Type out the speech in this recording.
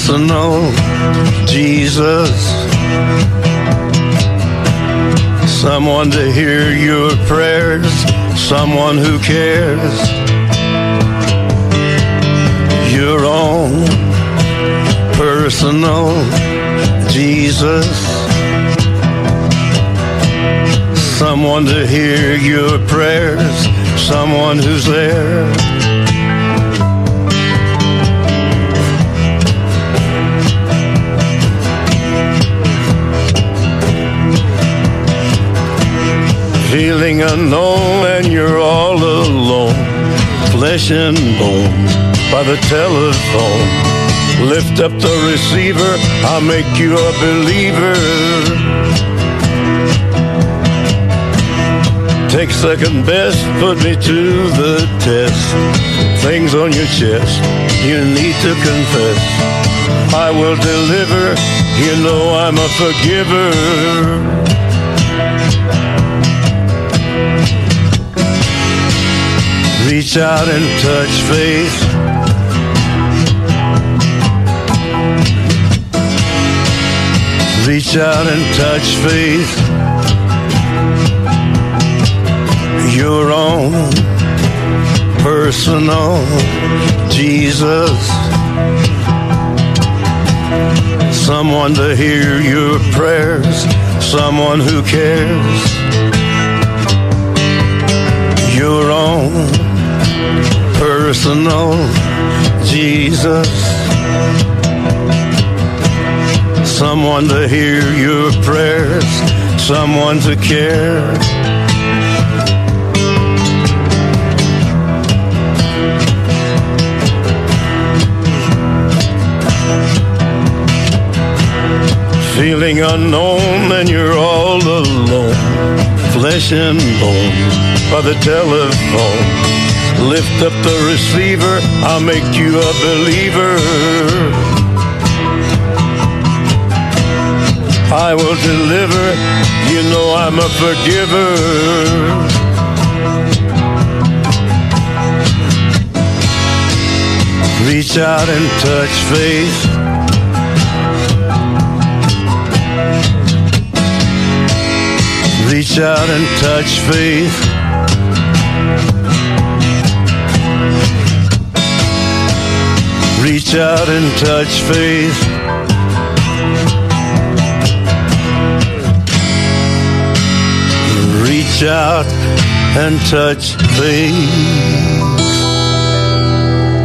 personal Jesus. Someone to hear your prayers, someone who cares. Your own personal Jesus. Someone to hear your prayers, someone who's there. Feeling unknown and you're all alone, flesh and bone by the telephone. Lift up the receiver, I'll make you a believer. Take second best, put me to the test. Things on your chest, you need to confess. I will deliver, you know I'm a forgiver. Reach out and touch faith. Reach out and touch faith. Your own personal Jesus. Someone to hear your prayers, someone who cares. Your own personal Jesus. Someone to hear your prayers, someone to care. Feeling unknown and you're all alone, flesh and bone by the telephone. Lift up the receiver, I'll make you a believer. I will deliver, you know I'm a forgiver. Reach out and touch faith. Reach out and touch faith. Reach out and touch faith. Reach out and touch faith.